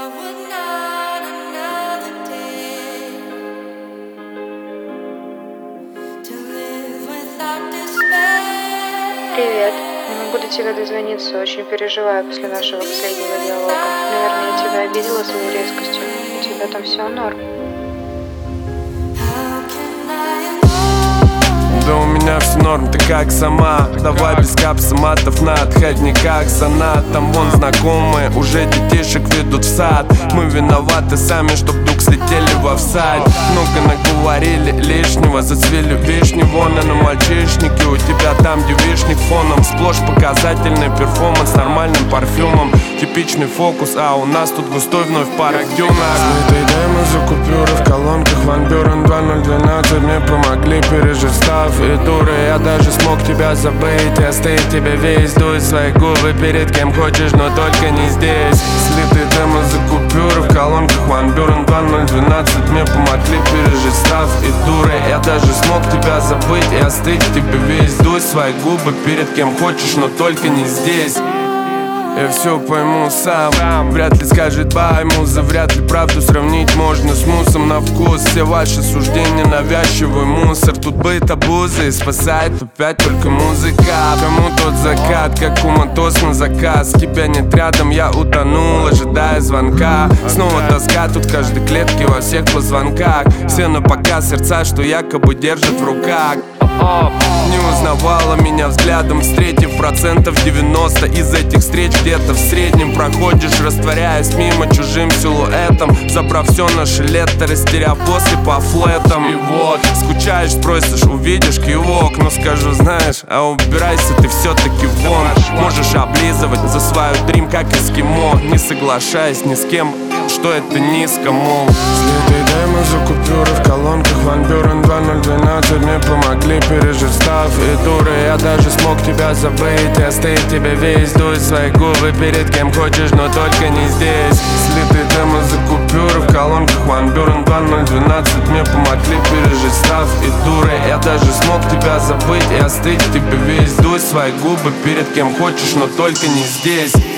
Привет. Не могу до тебя дозвониться, очень переживаю после нашего последнего диалога. Наверное, я тебя обидела своей резкостью. У тебя там все норм. Да у меня все норм, ты как сама. Давай без капса матов на отходник, как сонат. Там вон знакомые, уже детишек ведут в сад. Мы виноваты сами, чтоб вдруг слетели в офсайд. Много наговорили лишнего, зацвели вишни. Вон и на мальчишнике, у тебя там девишник фоном. Сплошь показательный перформанс с нормальным парфюмом. Типичный фокус, а у нас тут густой вновь пара дюна. Слитые демо за купюры в колонках. Ван Бюрен 2012 мне помогли пережить став и дуры. Я даже смог тебя забыть и остыть тебе весь. Дуй свои губы перед кем хочешь, но только не здесь. Слитые демо за купюры в колонках. Ван Бюрен 2012 мне помогли пережить став и дуры. Я даже смог тебя забыть и остыть тебе весь. Дуй свои губы перед кем хочешь, но только не здесь. Я все пойму сам. Вряд ли скажет бай, муза. Вряд ли правду сравнить можно с мусом на вкус. Все ваши суждения навязчивый мусор. Тут быт обузы, спасает опять только музыка. Кому тот закат, как коматоз на заказ. Тебя нет рядом, я утонул, ожидая звонка. Снова тоска, тут каждой клетке во всех позвонках. Все на показ сердца, что якобы держат в руках. Не узнавала меня взглядом, встретив 90% из этих встреч где-то в среднем проходишь, растворяясь мимо чужим силуэтом. Забрав все наше лето, растеряв после по флетам. И вот, скучаешь, спросишь, увидишь кивок. Но скажу, знаешь, а убирайся ты все-таки вон. Можешь облизывать за свою дрим, как эскимо. Не соглашаясь ни с кем, что это низко, мол. Слитые демо за купюры в колонках. Ван Бюрен 2012 мне помогли пережить став и дуры. Я даже смог тебя забыть и остыть тебе весь. Дуй свои губы перед кем хочешь, но только не здесь. Слитые демо за купюры в колонках. Ван Бюрен 2012 мне помогли пережить став и дуры. Я даже смог тебя забыть и остыть тебе весь. Дуй свои губы перед кем хочешь, но только не здесь.